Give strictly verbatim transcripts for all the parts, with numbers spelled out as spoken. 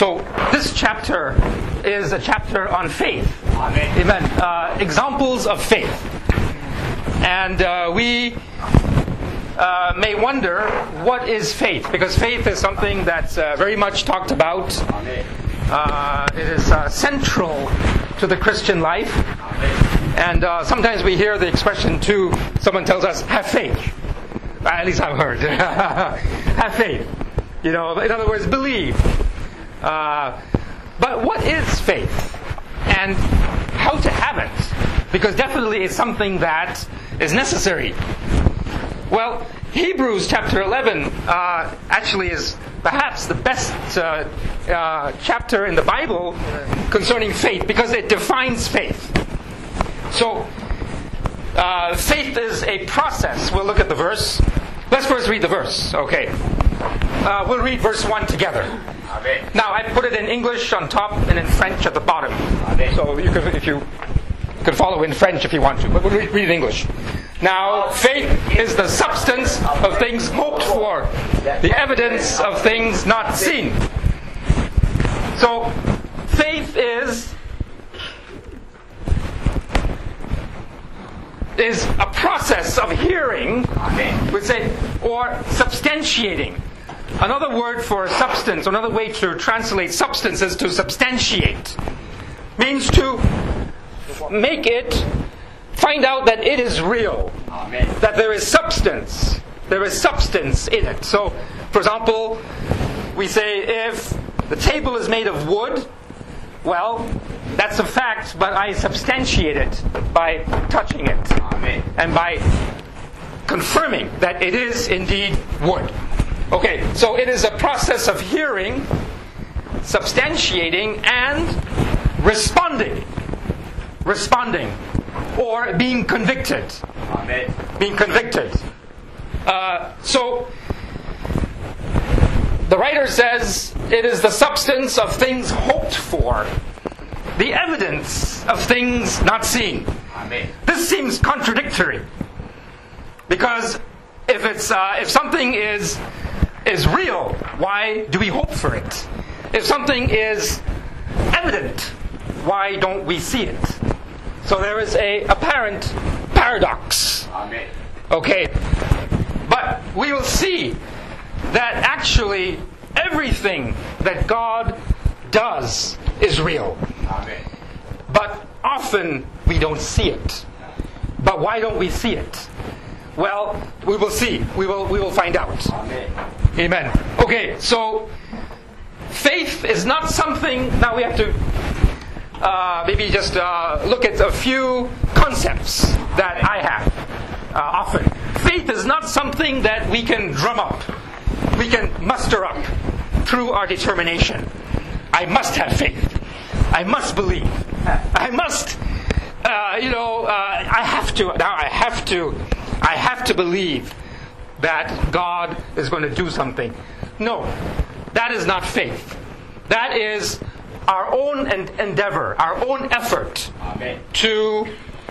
So this chapter is a chapter on faith. Amen. Amen. Uh, examples of faith. And uh, we uh, may wonder, what is faith? Because faith is something that's uh, very much talked about. Amen. Uh, it is uh, central to the Christian life. Amen. And uh, sometimes we hear the expression too, someone tells us, have faith. At least I've heard. Have faith. You know, in other words, believe. Uh, but what is faith? And how to have it? Because definitely it's something that is necessary. Well, Hebrews chapter eleven uh, actually is perhaps the best uh, uh, chapter in the Bible concerning faith, because it defines faith. So, uh, faith is a process. We'll look at the verse. Let's first read the verse. Okay. Uh, we'll read verse one together. Amen. Now, I put it in English on top and in French at the bottom. Amen. So you can, if you, you can follow in French if you want to, but we'll read, read in English. Now, faith is the substance of things hoped for, the evidence of things not seen. So, faith is is a process of hearing, we say, or substantiating. Another word for substance, another way to translate substance is to substantiate. Means to make it, find out that it is real. Amen. That there is substance. There is substance in it. So, for example, we say if the table is made of wood, well, that's a fact, but I substantiate it by touching it. Amen. And by confirming that it is indeed wood. Okay, so it is a process of hearing, substantiating, and responding. Responding. Or being convicted. Amen. Being convicted. Uh, so, the writer says it is the substance of things hoped for, the evidence of things not seen. Amen. This seems contradictory, because if it's uh, if something is is real, why do we hope for it? If something is evident, why don't we see it? So there is a apparent paradox. Amen. Okay, but we will see that actually everything that God does is real. Amen. But often we don't see it. But why don't we see it? Well, we will see. We will we will find out. Amen. Amen. Okay, so faith is not something. Now we have to uh, maybe just uh, look at a few concepts that I have uh, often. Faith is not something that we can drum up, we can muster up through our determination. I must have faith. I must believe. I must, uh, you know, uh, I have to. Now I have to. I have to believe that God is going to do something. No, that is not faith. That is our own en- endeavor, our own effort Amen. to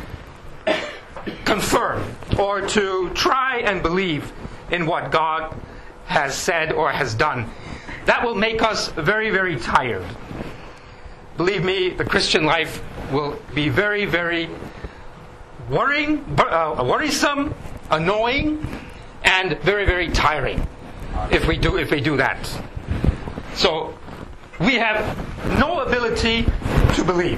confirm or to try and believe in what God has said or has done. That will make us very, very tired. Believe me, the Christian life will be very, very worrying, uh, worrisome, annoying, and very, very tiring if we do if we do that. So we have no ability to believe.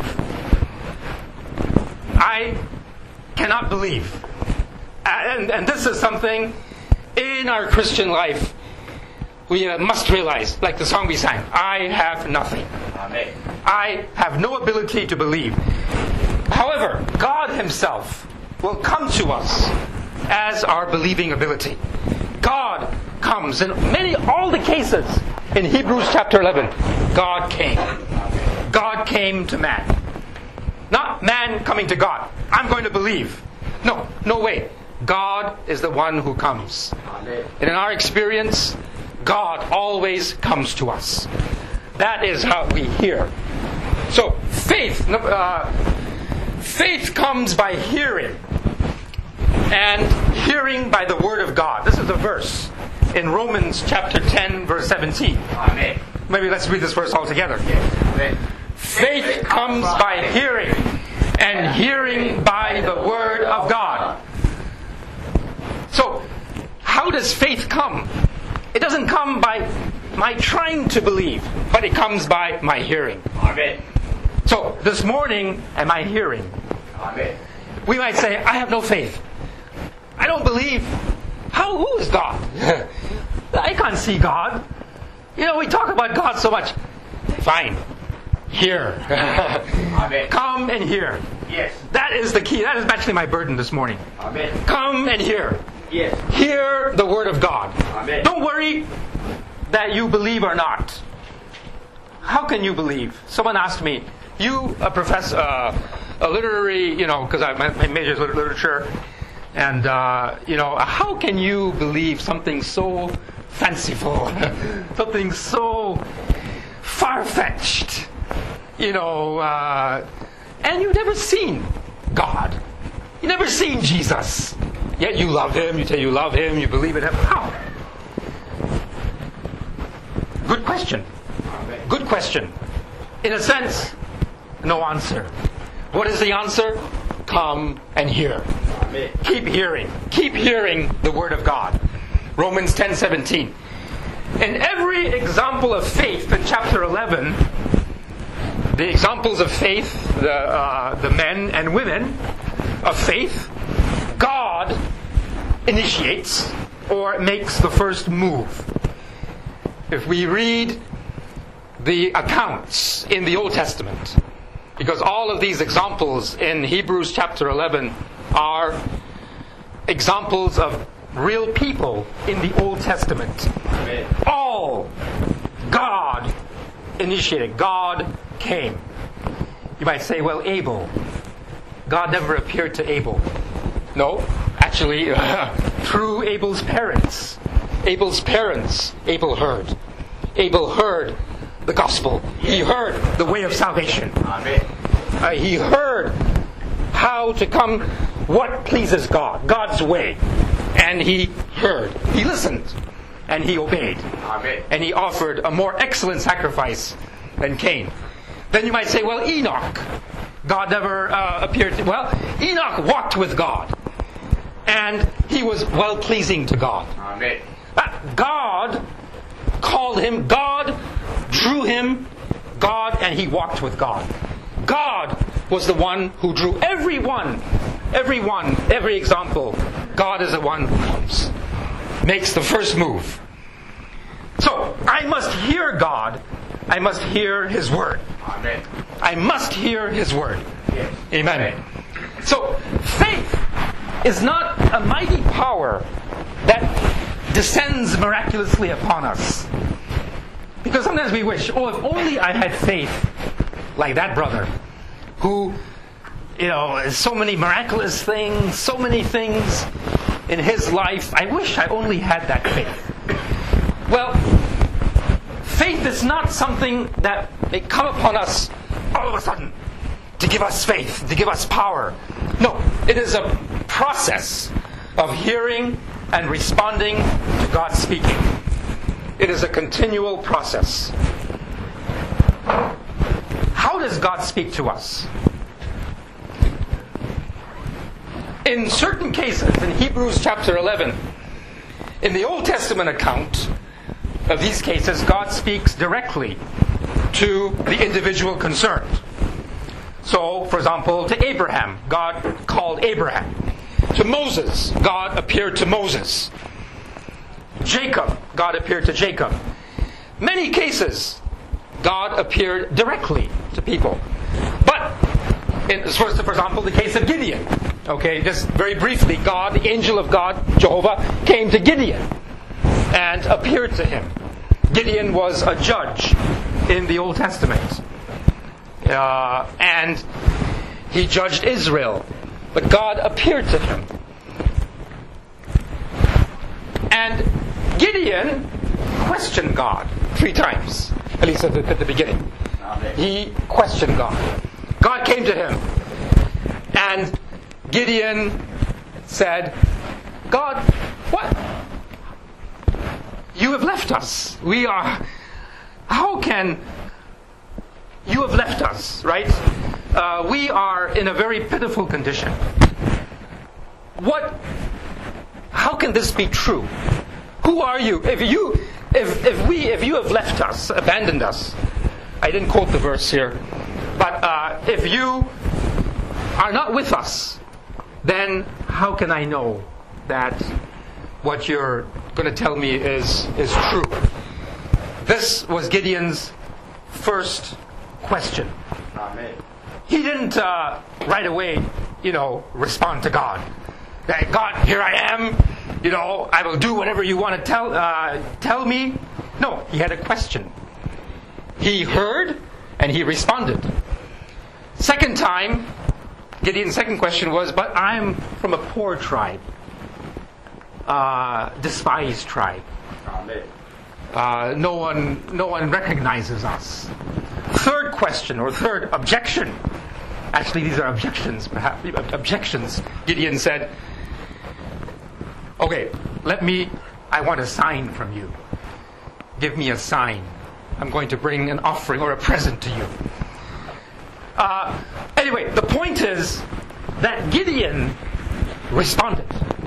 I cannot believe, and and this is something in our Christian life we uh, must realize, like the song we sang, I have nothing. Amen. I have no ability to believe. However, God Himself will come to us as our believing ability. God comes in many, all the cases in Hebrews chapter eleven. God came. God came to man. Not man coming to God. I'm going to believe. No, no way. God is the one who comes. Amen. And in our experience, God always comes to us. That is how we hear. So faith, uh, faith comes by hearing, and hearing by the Word of God. This is a verse in Romans chapter ten, verse seventeen. Amen. Maybe let's read this verse all together. Amen. Faith comes by hearing, and hearing by the word of God. So, how does faith come? It doesn't come by my trying to believe, but it comes by my hearing. Amen. So, this morning, am I hearing? Amen. We might say, I have no faith. I don't believe. How? Who is God? I can't see God. You know, we talk about God so much. Fine. Hear. Amen. Come and hear. Yes. That is the key. That is actually my burden this morning. Amen. Come and hear. Yes. Hear the word of God. Amen. Don't worry that you believe or not. How can you believe? Someone asked me, you a professor, uh, a literary, you know, because my, my major is literature, and, uh, you know, how can you believe something so fanciful, something so far-fetched, you know, uh, and you've never seen God. You've never seen Jesus. Yet you love Him, you say you love Him, you believe in Him. How? Good question. Good question. In a sense, no answer. What is the answer? Come and hear. Amen. Keep hearing. Keep hearing the Word of God. Romans ten seventeen. In every example of faith in chapter eleven, the examples of faith, the, uh, the men and women of faith, God initiates or makes the first move. If we read the accounts in the Old Testament, because all of these examples in Hebrews chapter eleven are examples of real people in the Old Testament. Amen. All God initiated. God came. You might say, well, Abel. God never appeared to Abel. No, actually, uh, through Abel's parents. Abel's parents, Abel heard. Abel heard the gospel. He heard the way of salvation. Amen. Uh, he heard how to come, what pleases God, God's way. And he heard. He listened. And he obeyed. Amen. And he offered a more excellent sacrifice than Cain. Then you might say, well, Enoch. God never uh, appeared to... Well, Enoch walked with God. And he was well-pleasing to God. Amen. Uh, God called him. God drew him. God, and he walked with God. God was the one who drew everyone. Everyone, every example. God is the one who comes. Makes the first move. So, I must hear God. I must hear His Word. Amen. I must hear His Word. Yes. Amen. So, faith is not a mighty power that descends miraculously upon us. Because sometimes we wish, oh, if only I had faith like that brother who, you know, so many miraculous things, so many things in his life. I wish I only had that faith. Well, faith is not something that may come upon us all of a sudden to give us faith, to give us power. No, it is a process of hearing and responding to God speaking. It is a continual process. How does God speak to us? In certain cases, in Hebrews chapter eleven, in the Old Testament account of these cases, God speaks directly to the individual concerned. So, for example, to Abraham, God called Abraham. To Moses, God appeared to Moses. Jacob, God appeared to Jacob. Many cases, God appeared directly to people. But, in, for example, the case of Gideon. Okay, just very briefly, God, the angel of God, Jehovah, came to Gideon and appeared to him. Gideon was a judge in the Old Testament. Uh, and he judged Israel. But God appeared to him. And Gideon questioned God three times, at least at the, at the beginning. Amen. He questioned God. God came to him. And Gideon said, God, what? You have left us. We are... how can you have left us, right? Uh, we are in a very pitiful condition. What? How can this be true? Who are you? If you, if if we, if you have left us, abandoned us, I didn't quote the verse here, but uh, if you are not with us, then how can I know that what you're going to tell me is is true? This was Gideon's first question. Amen. He didn't uh, right away, you know, respond to God. That God, here I am. You know, I will do whatever you want to tell uh, tell me. No, he had a question. He heard and he responded. Second time, Gideon's second question was, "But I'm from a poor tribe, uh, despised tribe. Amen. Uh, no one, no one recognizes us." Third question or third objection. Actually, these are objections. Perhaps objections. Gideon said, "Okay, let me. I want a sign from you. Give me a sign. I'm going to bring an offering or a present to you." Uh, anyway, the point is that Gideon responded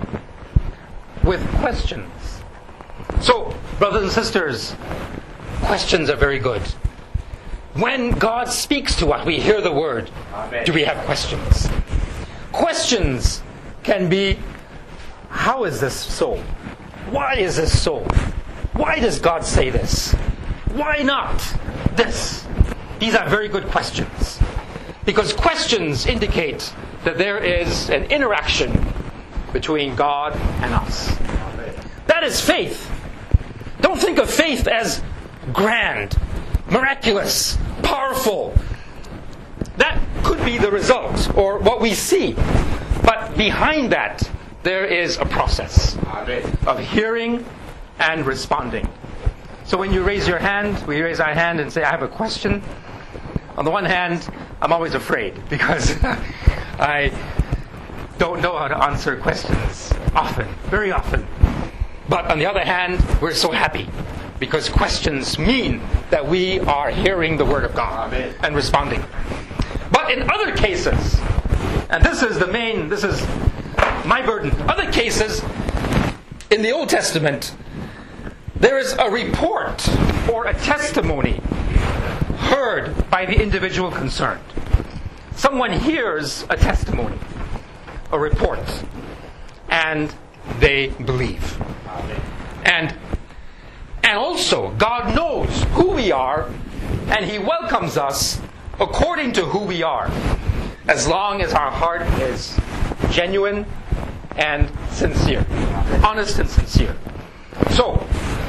with questions. So, brothers and sisters, questions are very good. When God speaks to us, we hear the word. Amen. Do we have questions? Questions can be, how is this so? Why is this so? Why does God say this? Why not this? These are very good questions. Because questions indicate that there is an interaction between God and us. Amen. That is faith. Don't think of faith as grand, miraculous, powerful. That could be the result or what we see. But behind that, there is a process Amen. of hearing and responding. So when you raise your hand, we raise our hand and say, "I have a question." On the one hand, I'm always afraid because I don't know how to answer questions often, very often. But on the other hand, we're so happy because questions mean that we are hearing the Word of God Amen. and responding. But in other cases, and this is the main, this is my burden, other cases in the Old Testament, there is a report or a testimony heard by the individual concerned. Someone hears a testimony, a report, and they believe. Amen. And and also, God knows who we are, and He welcomes us according to who we are, as long as our heart is genuine and sincere, honest and sincere. So,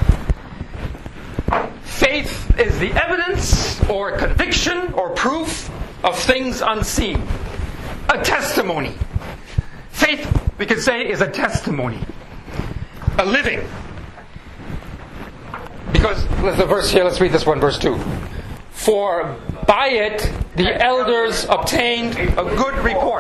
faith is the evidence or conviction or proof of things unseen. A testimony. Faith, we could say, is a testimony. A living. Because, there's a verse here, let's read this one, verse two. "For by it the elders obtained a good report."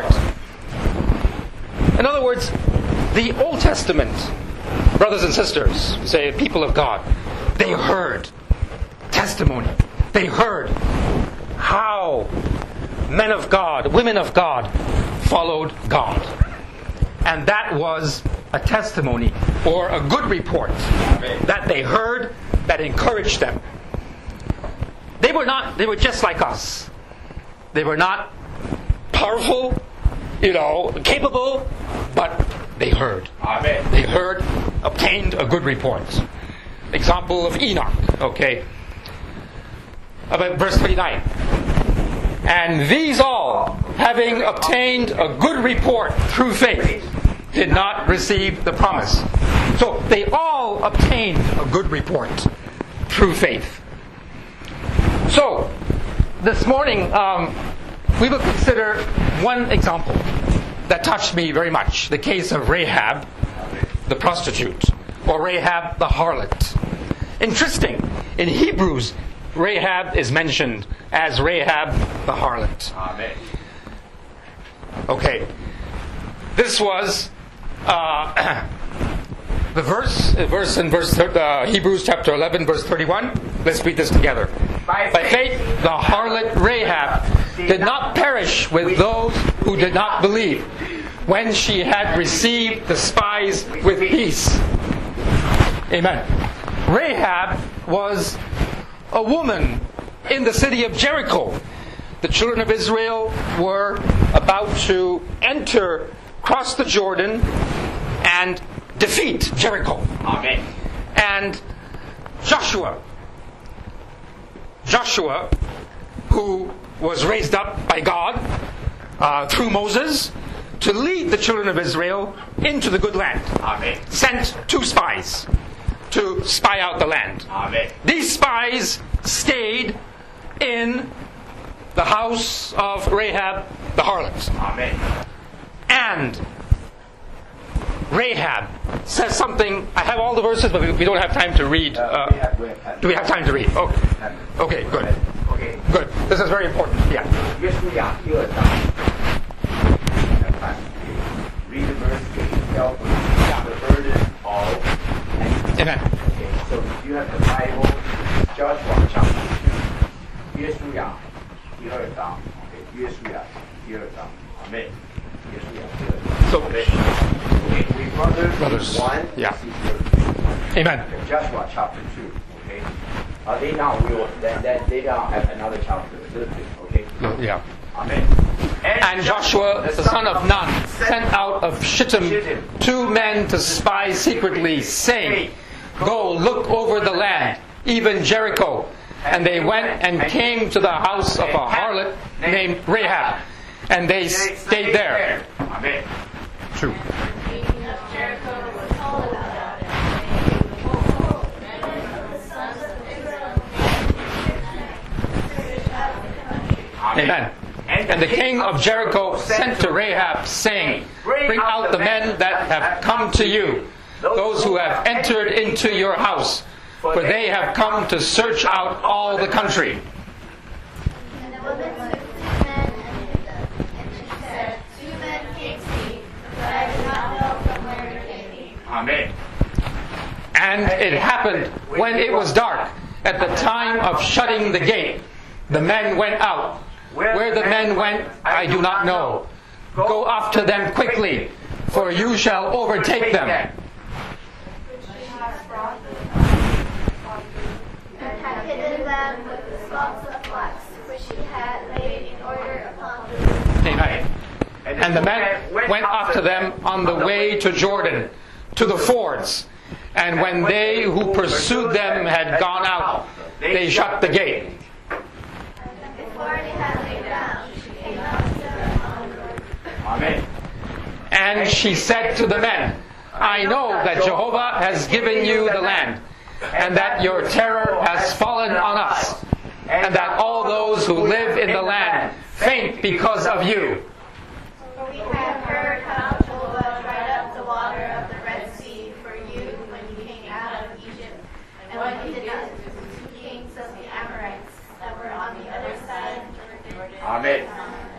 In other words, the Old Testament, brothers and sisters, say people of God, they heard testimony. They heard how men of God, women of God, followed God. And that was a testimony or a good report that they heard that encouraged them. They were not, they were just like us. They were not powerful, you know, capable, but they heard. Amen. They heard, obtained a good report. Example of Enoch, okay. About verse twenty-nine. "And these all, having obtained a good report through faith, did not receive the promise." So they all obtained a good report through faith. So, this morning, um, we will consider one example that touched me very much. The case of Rahab, the prostitute, or Rahab the harlot. Interesting. In Hebrews, Rahab is mentioned as Rahab the harlot. Amen. Okay. This was uh, the verse, verse in verse uh, Hebrews chapter eleven, verse thirty-one. Let's read this together. By By faith, the harlot Rahab did not perish with those who did not believe, when she had received the spies with peace. Amen. Rahab was a woman in the city of Jericho. The children of Israel were about to enter, cross the Jordan, and defeat Jericho. Amen. And Joshua, Joshua, who was raised up by God uh, through Moses to lead the children of Israel into the good land, Amen. sent two spies to spy out the land. Amen. These spies stayed in the house of Rahab the harlot. Amen. And Rahab says something. I have all the verses, but we, we don't have time to read. Uh, we have, we have do we have time to read? Oh, okay, good. Okay. Good. This is very important. Yeah. 约书亚第二章，来看 read the verse twelve. The burden of. Amen. Okay, so if you have the Bible, Joshua chapter two, 约书亚第二章 ，okay, 约书亚第二章 ，Amen. 约书亚第二章 So, Okay, we brothers, Brothers, one, yeah. sister. Amen. Okay, Joshua chapter two. Okay, uh, they now will then then they now have another chapter. a little bit, Okay. Yeah. Amen. And Joshua, the son of Nun, sent out of Shittim two men to spy secretly, saying, "Go look over the land, even Jericho." And they went and came to the house of a harlot named Rahab, and they stayed there. Amen. True. The king of Jericho was told about it, saying, "Behold, men of the sons of Israel searched out the country." Amen. And the king of Jericho sent to Rahab, saying, "Bring out the men that have come to you, those who have entered into your house, for they have come to search out all the country." And the woman took two men and hid them. And she said, "Two men came to me, but I do not know from where they came." Amen. And it happened when it was dark, at the time of shutting the gate, the men went out. Where the men went, I do not know. Go after them quickly, for you shall overtake them. Which she has brought and had hidden them with the stalks of flax, which she had laid in order upon the roof. Amen. And the men went after them on the way to Jordan, to the fords. And when they who pursued them had gone out, they shut the gate. Before they had laid down, she came up to them on the roof. Amen. And she said to the men, "I know that Jehovah has given you the land, and that your terror has fallen on us, and that all those who live in the land faint because of you." For we have heard how Jehovah dried up the water of the Red Sea for you when you came out of Egypt, and when you did not the two kings of the Amorites that were on the other side of the Jordan, Amen.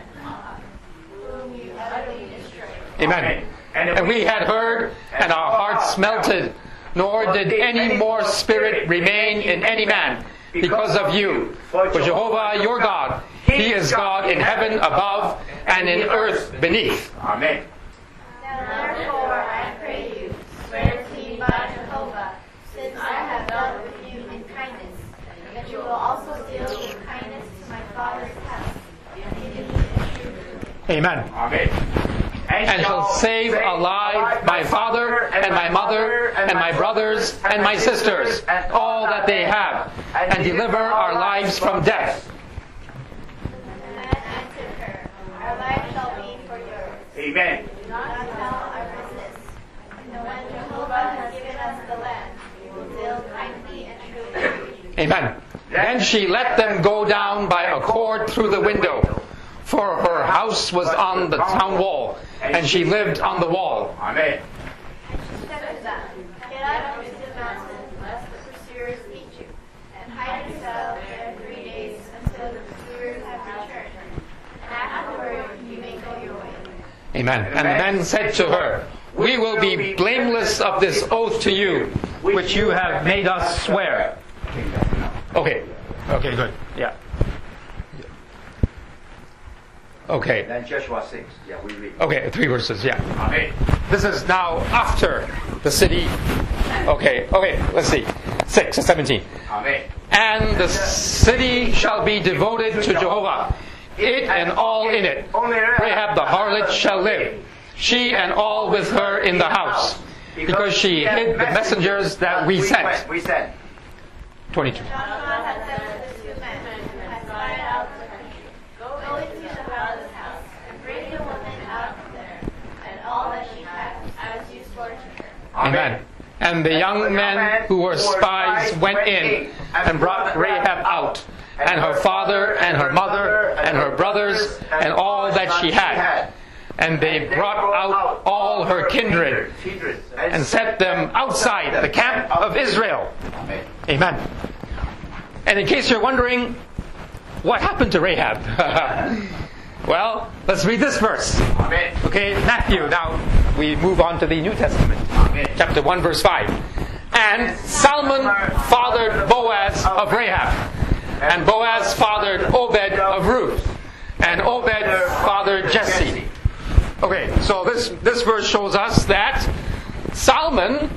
whom you utterly destroyed. Amen. And we had heard, and our hearts melted, nor did any more spirit remain in any man because of you. For Jehovah your God, He is God in heaven above and in earth beneath. Amen. Now therefore I pray you, swear to me by Jehovah, since I have dealt with you in kindness, that you will also deal with kindness to my father's house, and give me the truth. Amen. Amen. And shall save alive my father and my mother and my brothers and my sisters, all that they have, and deliver our lives from death. And the man answered her, Our life shall be for yours. Amen. Do not tell our business. And when Jehovah has given us the land, we will deal kindly and truly. Amen. Then she let them go down by a cord through the window, for her house was on the town wall, and she lived on the wall. Amen. And she said to them, Get up into the mountain, lest the pursuers meet you, and hide yourself there three days until the pursuers have returned. And afterward you may go your way. Amen. And the men said to her, We will be blameless of this oath to you, which you have made us swear. Okay. Okay, good. Yeah. Okay. Then Joshua six. Yeah, we read. Okay, three verses, yeah. Amen. This is now after the city. Okay, okay, let's see. six or seventeen. Amen. And the city shall be devoted to Jehovah, it and all in it. Rahab the harlot shall live, she and all with her in the house, because she hid the messengers that we sent. We sent. twenty-two. Joshua had said to the two men who had spied out the country, go into the harlot's house, and bring the woman out there, and all that she has, as you swore to her. Amen. And the young men who were spies went in and brought Rahab out, and her father and her mother and her brothers and all that she had. And they brought out all her kindred and set them outside the camp of Israel. Amen. And in case you're wondering, what happened to Rahab? Well, let's read this verse. Okay, Matthew. Now we move on to the New Testament. Chapter one, verse five. And Salmon fathered Boaz of Rahab, and Boaz fathered Obed of Ruth, and Obed fathered Jesse. Okay, so this, this verse shows us that Salmon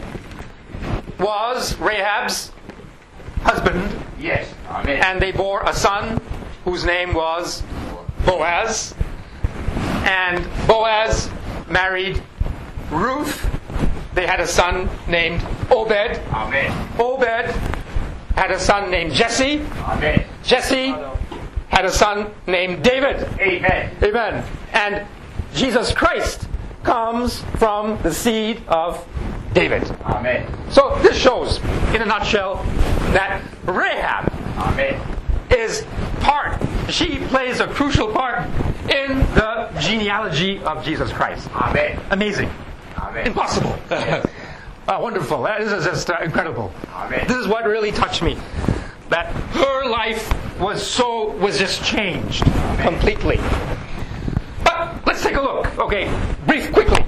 was Rahab's husband. Yes. Amen. And they bore a son whose name was Boaz. And Boaz married Ruth. They had a son named Obed. Amen. Obed had a son named Jesse. Amen. Jesse had a son named David. Amen. Amen. And Jesus Christ comes from the seed of David. Amen. So this shows, in a nutshell, that Rahab Amen. is part, she plays a crucial part in the genealogy of Jesus Christ. Amen. Amazing. Amen. Impossible. Yes. Uh, wonderful. This is just uh, incredible. Amen. This is what really touched me. That her life was so, was just changed completely. But let's take a look. Okay, brief, quickly.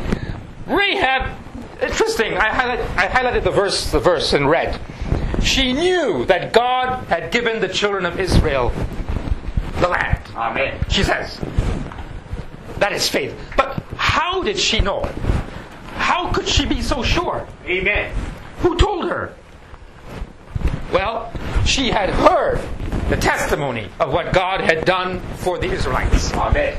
Rahab, interesting. I, highlight, I highlighted the verse, the verse in red. She knew that God had given the children of Israel the land. Amen. She says. That is faith. But how did she know? How could she be so sure? Amen. Who told her? Well, she had heard the testimony of what God had done for the Israelites. Amen.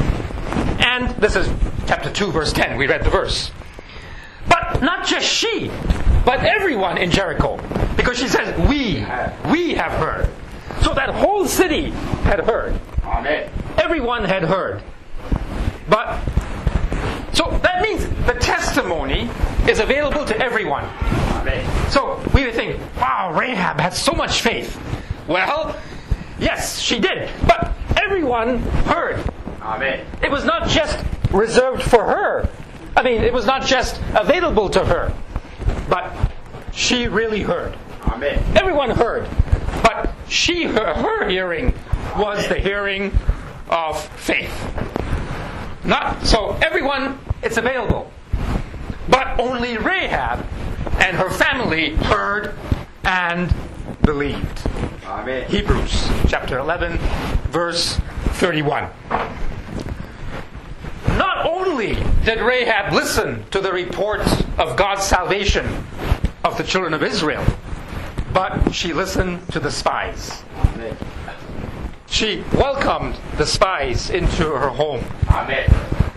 And this is chapter two, verse ten. We read the verse. But not just she, but everyone in Jericho. Because she says, we, we have heard. So that whole city had heard. Amen. Everyone had heard. But, so that means the testimony is available to everyone. Amen. So we would think, wow, Rahab had so much faith. Well, yes, she did. But everyone heard. Amen. It was not just reserved for her. I mean, it was not just available to her. But she really heard. Amen. Everyone heard. But she, her, her hearing was the hearing of faith. Not so everyone, it's available. But only Rahab and her family heard and believed. Amen. Hebrews chapter eleven, verse thirty-one. Not only did Rahab listen to the report of God's salvation of the children of Israel, but she listened to the spies. Amen. She welcomed the spies into her home. Amen.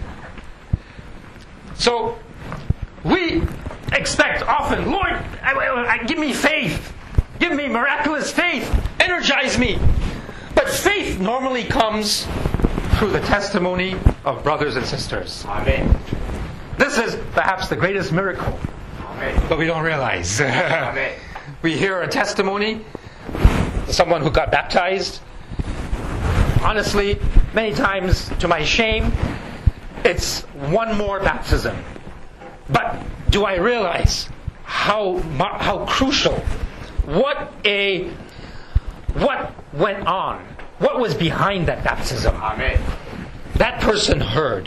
So, we expect often, Lord, I, I, I, give me faith. Give me miraculous faith. Energize me. But faith normally comes through the testimony of brothers and sisters. Amen. This is perhaps the greatest miracle, Amen. but we don't realize. Amen. We hear a testimony, someone who got baptized. Honestly, many times, to my shame, it's one more baptism. But do I realize how how crucial, what a what went on, what was behind that baptism? Amen. That person heard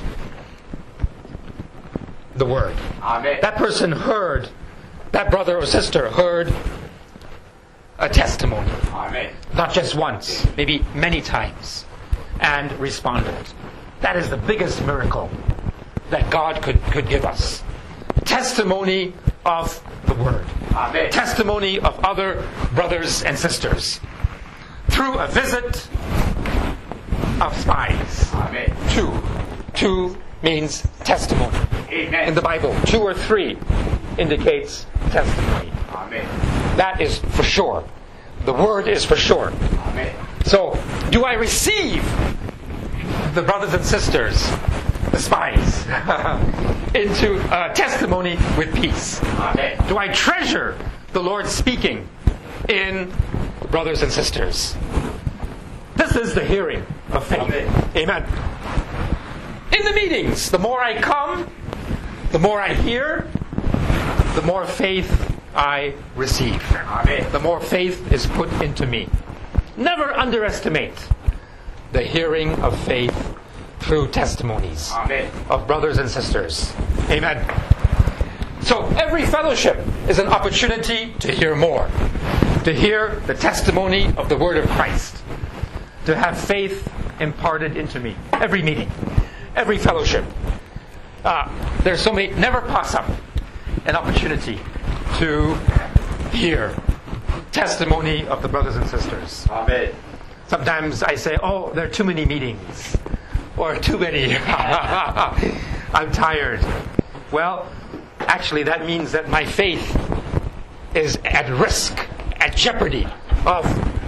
the word. Amen. That person heard, that brother or sister heard a testimony. Amen. Not just once, maybe many times, and responded. That is the biggest miracle that God could, could give us. Testimony of the Word. Amen. Testimony of other brothers and sisters. Through a visit of spies. Amen. Two. Two means testimony. Amen. In the Bible, two or three indicates testimony. Amen. That is for sure. The Word is for sure. Amen. So, do I receive the brothers and sisters, the spies, into uh, testimony with peace? Amen. Do I treasure the Lord speaking in brothers and sisters? This is the hearing of faith. Amen. Amen. In the meetings, the more I come, the more I hear, the more faith I receive. Amen. The more faith is put into me. Never underestimate the hearing of faith through testimonies Amen. of brothers and sisters. Amen. So every fellowship is an opportunity to hear more, to hear the testimony of the Word of Christ, to have faith imparted into me. Every meeting, every fellowship. Uh, there's so many, never pass up an opportunity to hear testimony of the brothers and sisters. Amen. Sometimes I say, oh, there are too many meetings, or too many. I'm tired. Well, actually that means that my faith is at risk, at jeopardy of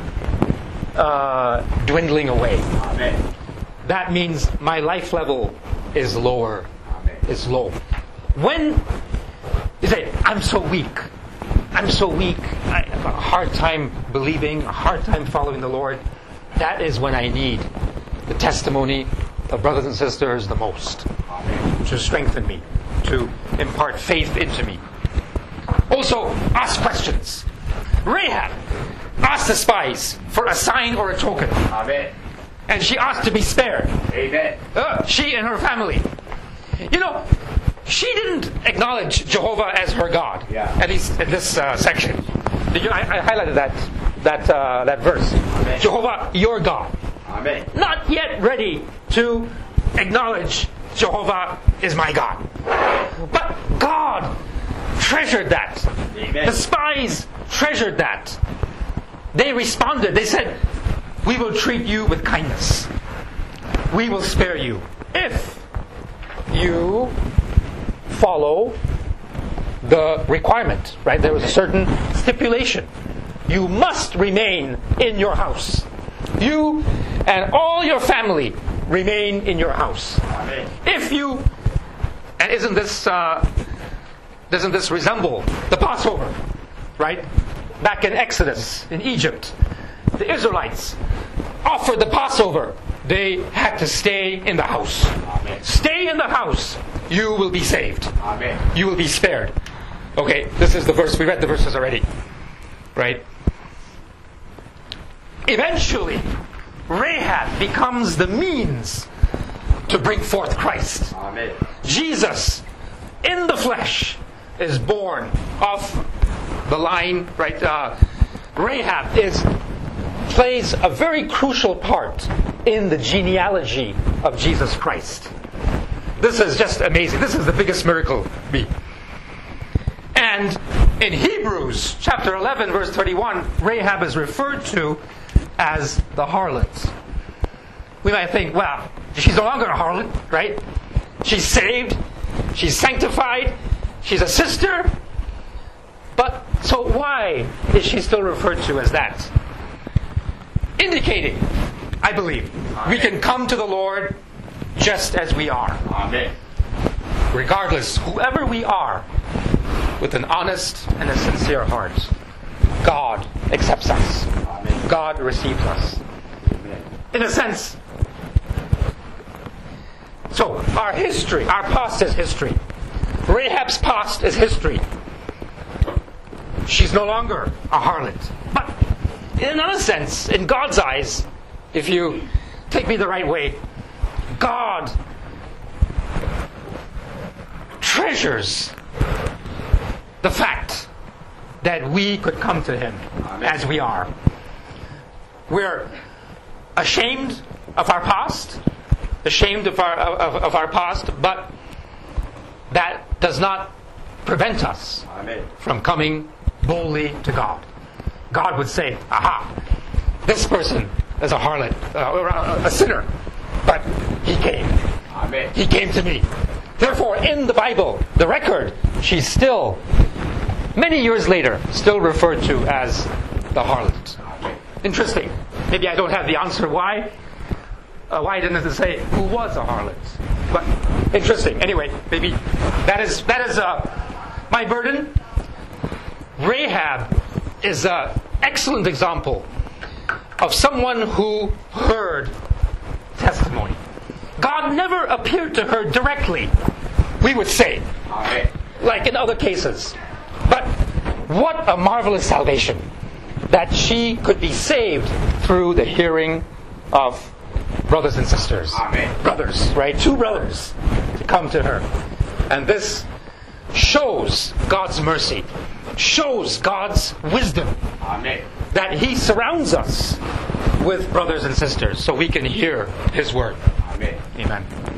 uh, dwindling away. Amen. That means my life level is lower, Amen. is low. When you say, I'm so weak, I'm so weak, I have a hard time believing, a hard time following the Lord, that is when I need the testimony of brothers and sisters the most, Amen. to strengthen me, to impart faith into me. Also, ask questions. Rahab asked the spies for a sign or a token, Amen. and she asked to be spared. Amen. Uh, she and her family. You know, she didn't acknowledge Jehovah as her God. Yeah. At least in this uh, section. Did you? I, I highlighted that that uh, that verse. Amen. Jehovah, your God. Amen. Not yet ready to acknowledge Jehovah is my God. But God treasured that. Amen. The spies treasured that. They responded. They said, we will treat you with kindness. We will spare you if you follow the requirement, right? There was a certain stipulation. You must remain in your house. You and all your family remain in your house. Amen. If you, and isn't this, uh, doesn't this resemble the Passover, right? Back in Exodus, in Egypt, the Israelites offered the Passover. They had to stay in the house. Amen. Stay in the house. You will be saved. Amen. You will be spared. Okay, this is the verse. We read the verses already. Right? Eventually, Rahab becomes the means to bring forth Christ. Amen. Jesus, in the flesh, is born of the line, right? Uh, Rahab is plays a very crucial part in the genealogy of Jesus Christ. This is just amazing. This is the biggest miracle. Me. And in Hebrews chapter eleven, verse thirty-one, Rahab is referred to as the harlot. We might think, well, she's no longer a harlot, right? She's saved. She's sanctified. She's a sister. But so why is she still referred to as that? Indicating, I believe, Amen. we can come to the Lord just as we are. Amen. Regardless, whoever we are, with an honest and a sincere heart, God accepts us. Amen. God receives us. Amen. In a sense, so our history, our past is history. Rahab's past is history. She's no longer a harlot. But in another sense, in God's eyes, if you take me the right way, God treasures the fact that we could come to Him as we are. We're ashamed of our past, ashamed of our of, of our past, but that does not prevent us Amen. from coming boldly to God. God would say, aha, this person is a harlot, uh, or a, a sinner, but he came. Amen. He came to me. Therefore, in the Bible, the record, she's still, many years later, still referred to as the harlot. Amen. Interesting. Maybe I don't have the answer why. Uh, why didn't it say who was a harlot? But interesting. Anyway, maybe that is that is uh, my burden. Rahab is an excellent example of someone who heard testimony. God never appeared to her directly, we would say, Amen. like in other cases. But what a marvelous salvation, that she could be saved through the hearing of brothers and sisters. Amen. Brothers, right? Two brothers to come to her. And this shows God's mercy, shows God's wisdom, Amen. that He surrounds us with brothers and sisters so we can hear His word. Amen. Amen.